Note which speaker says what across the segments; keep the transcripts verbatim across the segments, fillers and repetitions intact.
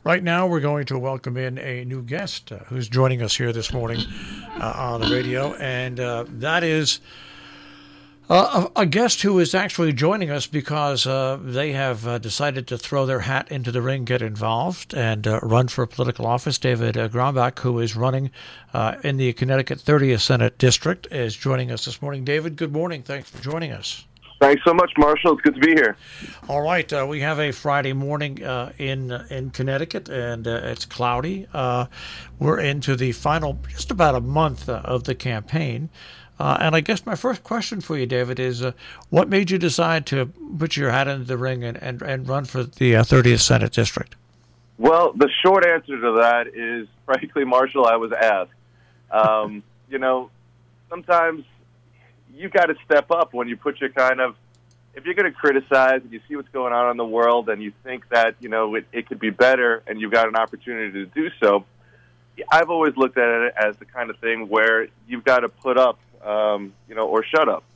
Speaker 1: Right now, we're going to welcome in a new guest uh, who's joining us here this morning uh, on the radio, and uh, that is uh, a, a guest who is actually joining us because uh, they have uh, decided to throw their hat into the ring, get involved, and uh, run for political office. David uh, Grombach, who is running uh, in the Connecticut thirtieth Senate District, is joining us this morning. David, good morning. Thanks for joining us.
Speaker 2: Thanks so much, Marshall. It's good to be here.
Speaker 1: All right, uh, we have a Friday morning uh, in uh, in Connecticut, and uh, it's cloudy. Uh, we're into the final, just about a month uh, of the campaign. Uh, and I guess my first question for you, David, is uh, what made you decide to put your hat into the ring and, and, and run for the uh, thirtieth Senate District?
Speaker 2: Well, the short answer to that is, frankly, Marshall, I was asked. Um, you know, sometimes you got to step up when you put your kind of, if you're going to criticize and you see what's going on in the world and you think that, you know, it, it could be better and you've got an opportunity to do so, I've always looked at it as the kind of thing where you've got to put up, um, you know, or shut up.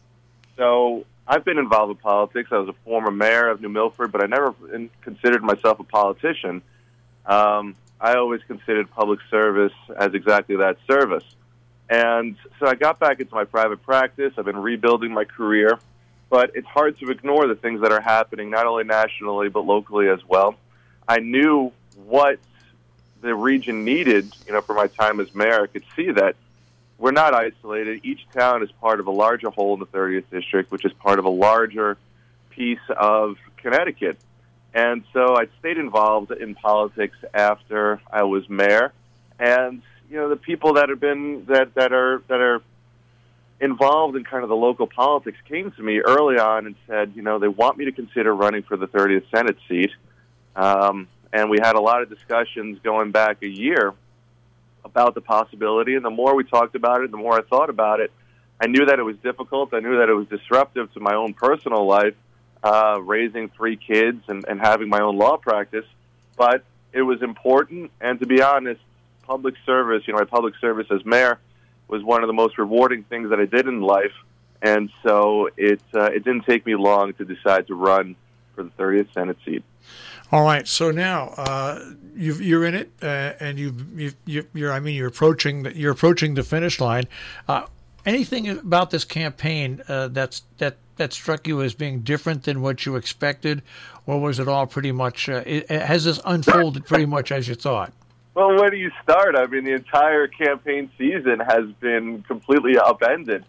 Speaker 2: So I've been involved with politics. I was a former mayor of New Milford, but I never considered myself a politician. Um, I always considered public service as exactly that, service. And so I got back into my private practice. I've been rebuilding my career, but it's hard to ignore the things that are happening, not only nationally, but locally as well. I knew what the region needed, you know, for my time as mayor. I could see that we're not isolated. Each town is part of a larger whole in the thirtieth District, which is part of a larger piece of Connecticut. And so I stayed involved in politics after I was mayor. And you know, the people that have been that, that are that are involved in kind of the local politics came to me early on and said, you know, they want me to consider running for the thirtieth Senate seat. Um, and we had a lot of discussions going back a year about the possibility. And the more we talked about it, the more I thought about it. I knew that it was difficult. I knew that it was disruptive to my own personal life, uh, raising three kids and, and having my own law practice. But it was important. And to be honest, public service, you know, my public service as mayor was one of the most rewarding things that I did in life. And so it uh, it didn't take me long to decide to run for the thirtieth Senate seat.
Speaker 1: All right. So now uh, you've, you're in it, uh, and you you you you're I mean you're approaching the, you're approaching the finish line. Uh, anything about this campaign uh, that's that that struck you as being different than what you expected, or was it all pretty much uh, it, has this unfolded pretty much as you thought?
Speaker 2: Well, where do you start? I mean, the entire campaign season has been completely upended.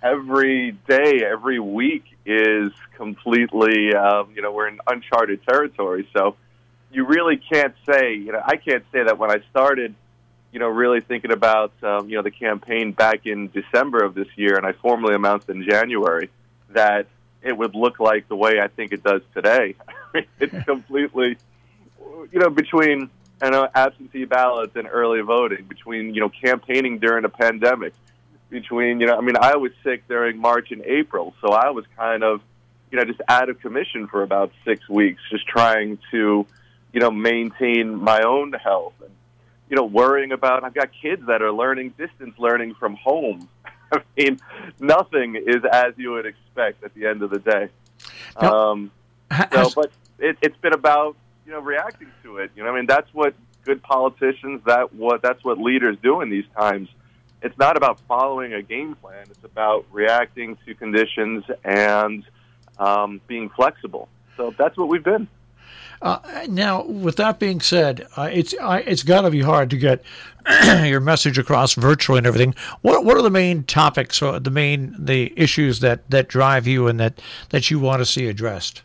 Speaker 2: Every day, every week is completely, um, you know, we're in uncharted territory. So you really can't say, you know, I can't say that when I started, you know, really thinking about, um, you know, the campaign back in December of this year, and I formally announced in January, that it would look like the way I think it does today. It's completely, you know, between I know absentee ballots and early voting, between, you know, campaigning during a pandemic, between, you know, I mean, I was sick during March and April, so I was kind of, you know, just out of commission for about six weeks, just trying to, you know, maintain my own health and, you know, worrying about, I've got kids that are learning distance learning from home. I mean, nothing is as you would expect at the end of the day.
Speaker 1: Now,
Speaker 2: um,
Speaker 1: has,
Speaker 2: so, but it, it's been about, you know, reacting to it. You know, I mean, that's what good politicians, that what that's what leaders do in these times. It's not about following a game plan. It's about reacting to conditions and um, being flexible. So that's what we've been.
Speaker 1: Uh, now, with that being said, uh, it's uh, it's got to be hard to get your message across virtually and everything. What what are the main topics or the main the issues that, that drive you and that, that you want to see addressed?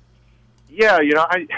Speaker 2: Yeah, you know, I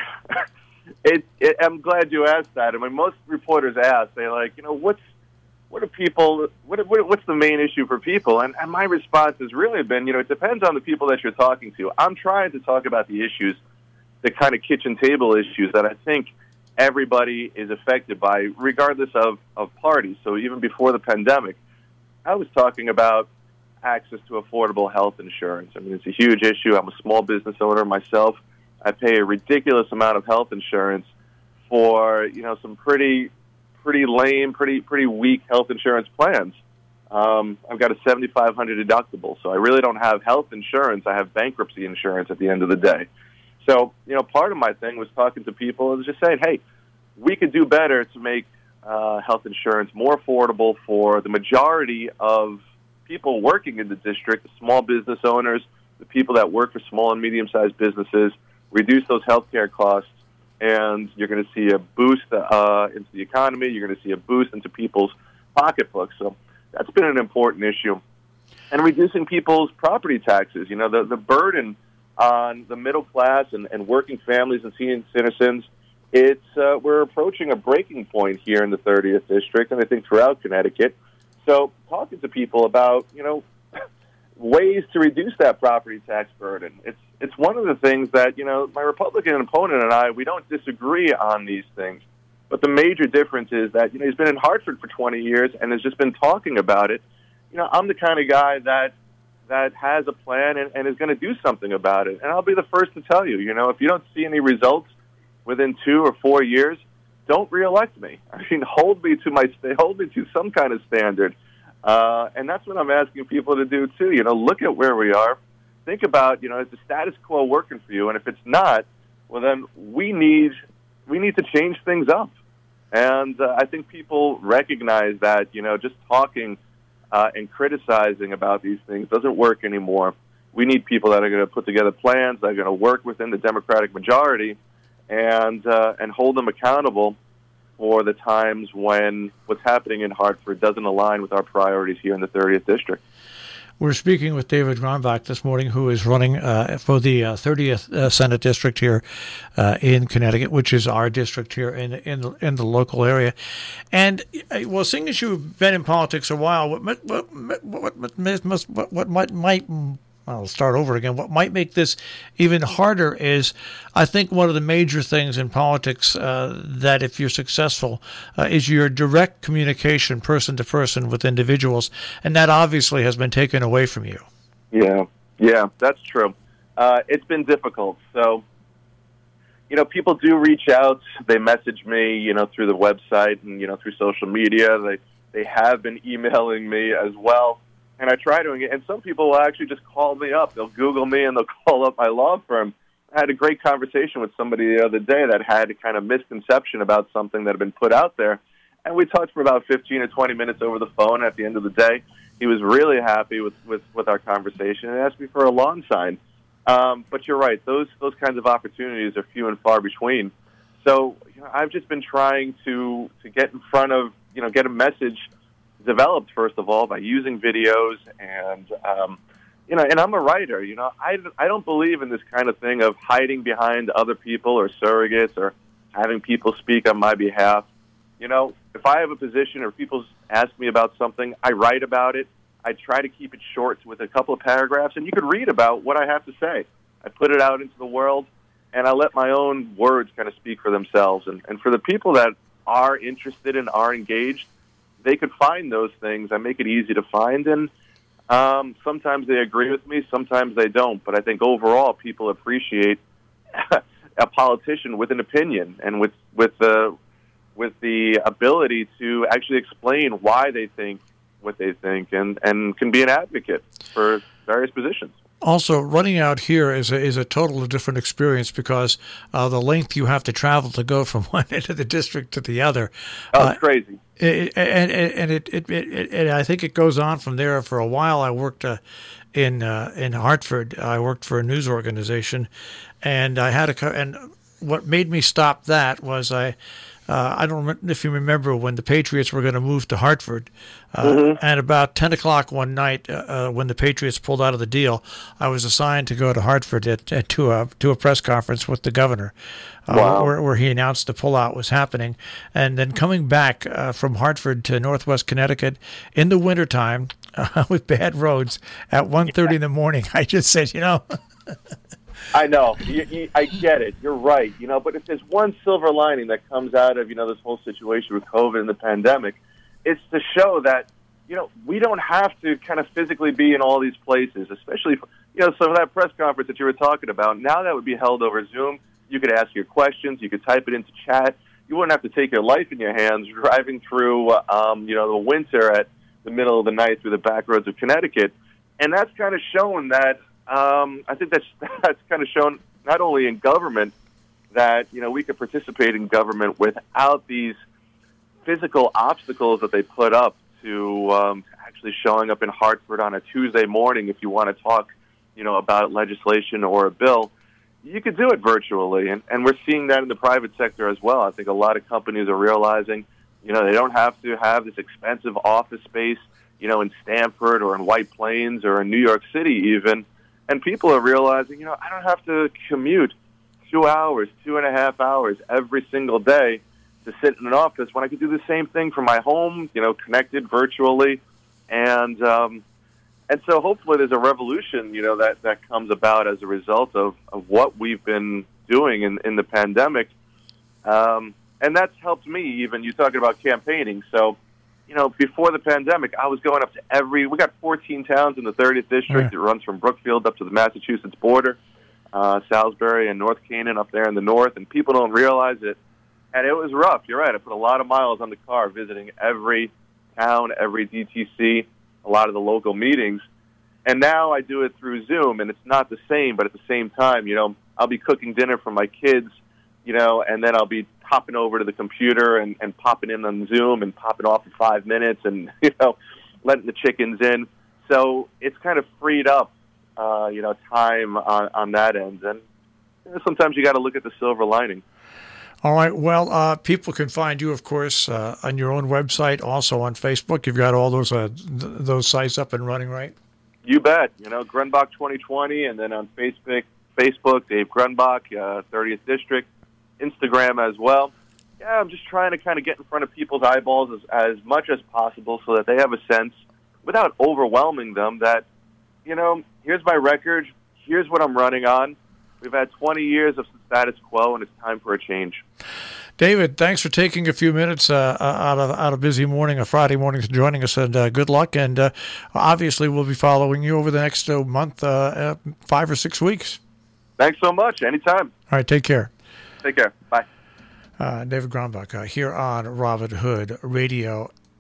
Speaker 2: it, it, I'm glad you asked that. I mean, most reporters ask, they like, you know, what's what do people, what, what what's the main issue for people? And, and my response has really been, you know, it depends on the people that you're talking to. I'm trying to talk about the issues, the kind of kitchen table issues that I think everybody is affected by, regardless of, of parties. So even before the pandemic, I was talking about access to affordable health insurance. I mean, it's a huge issue. I'm a small business owner myself. I pay a ridiculous amount of health insurance for, you know, some pretty, pretty lame, pretty, pretty weak health insurance plans. Um, I've got a seventy-five hundred dollars deductible, so I really don't have health insurance. I have bankruptcy insurance at the end of the day. So, you know, part of my thing was talking to people and just saying, hey, we could do better to make uh, health insurance more affordable for the majority of people working in the district, the small business owners, the people that work for small and medium-sized businesses, reduce those healthcare costs, and you're going to see a boost uh, into the economy. You're going to see a boost into people's pocketbooks. So that's been an important issue. And reducing people's property taxes. You know, the, the burden on the middle class and, and working families and senior citizens, it's uh, we're approaching a breaking point here in the thirtieth District, and I think throughout Connecticut. So talking to people about, you know, ways to reduce that property tax burden. It's it's one of the things that, you know, my Republican opponent and I, we don't disagree on these things. But the major difference is that, you know, he's been in Hartford for twenty years and has just been talking about it. You know, I'm the kind of guy that that has a plan and, and is going to do something about it. And I'll be the first to tell you, you know, if you don't see any results within two or four years, don't reelect me. I mean, hold me to my hold me to some kind of standard. Uh, and that's what I'm asking people to do, too. You know, look at where we are. Think about, you know, is the status quo working for you? And if it's not, well, then we need we need to change things up. And uh, I think people recognize that, you know, just talking uh, and criticizing about these things doesn't work anymore. We need people that are going to put together plans, that are going to work within the Democratic majority, and uh, and hold them accountable for the times when what's happening in Hartford doesn't align with our priorities here in the thirtieth District.
Speaker 1: We're speaking with David Grombach this morning, who is running uh, for the uh, thirtieth uh, Senate District here uh, in Connecticut, which is our district here in in the, in the local area. And, uh, well, seeing as you've been in politics a while, what what what what, what, what, what might, might I'll start over again. What might make this even harder is, I think, one of the major things in politics uh, that if you're successful uh, is your direct communication person to person with individuals, and that obviously has been taken away from you.
Speaker 2: Yeah, yeah, that's true. Uh, it's been difficult. So, you know, people do reach out. They message me, you know, through the website and, you know, through social media. They they have been emailing me as well. And I try to, and some people will actually just call me up. They'll Google me and they'll call up my law firm. I had a great conversation with somebody the other day that had a kind of misconception about something that had been put out there. And we talked for about fifteen or twenty minutes over the phone. At the end of the day, he was really happy with, with, with our conversation and asked me for a lawn sign. Um, but you're right, those those kinds of opportunities are few and far between. So you know, I've just been trying to, to get in front of, you know, get a message developed, first of all, by using videos and, um, you know, and I'm a writer, you know, I, I don't believe in this kind of thing of hiding behind other people or surrogates or having people speak on my behalf. You know, if I have a position or people ask me about something, I write about it. I try to keep it short with a couple of paragraphs, and you could read about what I have to say. I put it out into the world, and I let my own words kind of speak for themselves. And, and for the people that are interested and are engaged, they could find those things. I make it easy to find, and um, sometimes they agree with me, sometimes they don't. But I think overall, people appreciate a politician with an opinion and with with the with the ability to actually explain why they think what they think, and, and can be an advocate for various positions.
Speaker 1: Also, running out here is a, is a totally different experience because uh, the length you have to travel to go from one end of the district to the other.
Speaker 2: Oh, it's uh, crazy.
Speaker 1: It, and and it, it, it, it, I think it goes on from there. For a while, I worked uh, in uh, in Hartford. I worked for a news organization, and I had a and what made me stop that was I. Uh, I don't know if you remember when the Patriots were going to move to Hartford. Uh, mm-hmm. And about ten o'clock one night, uh, when the Patriots pulled out of the deal, I was assigned to go to Hartford at, at, to, a, to a press conference with the governor, uh,
Speaker 2: wow.
Speaker 1: where, where he announced the pullout was happening. And then coming back uh, from Hartford to Northwest Connecticut in the wintertime uh, with bad roads at one thirty in the morning, I just said, you know...
Speaker 2: I know. You, you, I get it. You're right. You know, but if there's one silver lining that comes out of, you know, this whole situation with COVID and the pandemic, it's to show that, you know, we don't have to kind of physically be in all these places, especially, for, you know, so that press conference that you were talking about, now that would be held over Zoom. You could ask your questions. You could type it into chat. You wouldn't have to take your life in your hands driving through, um, you know, the winter at the middle of the night through the back roads of Connecticut. And that's kind of shown that, Um, I think that's that's kind of shown not only in government that, you know, we could participate in government without these physical obstacles that they put up to um, actually showing up in Hartford on a Tuesday morning if you want to talk, you know, about legislation or a bill. You could do it virtually, and, and we're seeing that in the private sector as well. I think a lot of companies are realizing, you know, they don't have to have this expensive office space, you know, in Stamford or in White Plains or in New York City even. And people are realizing, you know, I don't have to commute two hours, two and a half hours every single day to sit in an office when I could do the same thing from my home, you know, connected virtually. And um, and so hopefully there's a revolution, you know, that, that comes about as a result of, of what we've been doing in, in the pandemic. Um, and that's helped me even. You're talking about campaigning. So, you know, before the pandemic, I was going up to every, we got fourteen towns in the thirtieth district.
Speaker 1: Yeah.
Speaker 2: It runs from Brookfield up to the Massachusetts border, uh, Salisbury and North Canaan up there in the north, and people don't realize it. And it was rough. You're right. I put a lot of miles on the car visiting every town, every D T C, a lot of the local meetings. And now I do it through Zoom, and it's not the same, but at the same time, you know, I'll be cooking dinner for my kids, you know, and then I'll be hopping over to the computer and, and popping in on Zoom and popping off for five minutes and, you know, letting the chickens in. So it's kind of freed up, uh, you know, time on, on that end. And you know, sometimes you got to look at the silver lining.
Speaker 1: All right. Well, uh, people can find you, of course, uh, on your own website, also on Facebook. You've got all those uh, th- those sites up and running, right?
Speaker 2: You bet. You know, Grunbach twenty twenty, and then on Facebook, Facebook, Dave Grunbach, uh, thirtieth District, Instagram as well. Yeah, I'm just trying to kind of get in front of people's eyeballs as, as much as possible so that they have a sense, without overwhelming them, that, you know, here's my record, here's what I'm running on. We've had twenty years of status quo, and it's time for a change.
Speaker 1: David, thanks for taking a few minutes uh, out of out of busy morning, a Friday morning, to joining us, and uh, good luck. And uh, obviously, we'll be following you over the next uh, month, uh, uh, five or six weeks.
Speaker 2: Thanks so much. Anytime.
Speaker 1: All right, take care.
Speaker 2: Take care. Bye.
Speaker 1: Uh, David Grunbach uh, here on Robin Hood Radio.